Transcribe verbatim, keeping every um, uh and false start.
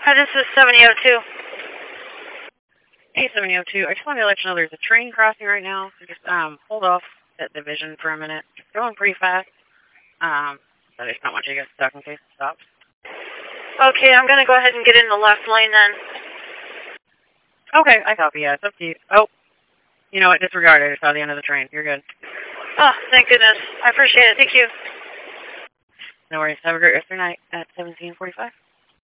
Hi, this is seventy oh two. Hey, seventy oh two. I just wanted to let you know there's a train crossing right now, so just um hold off at division for a minute. It's going pretty fast. Um, but I just don't want you to get stuck in case it stops. Okay, I'm gonna go ahead and get in the left lane then. Okay, I copy. Yeah, it's up to you. Oh, you know what? Disregard it. I saw the end of the train. You're good. Oh, thank goodness. I appreciate it. Thank you. No worries. Have a great rest of your night at seventeen forty-five.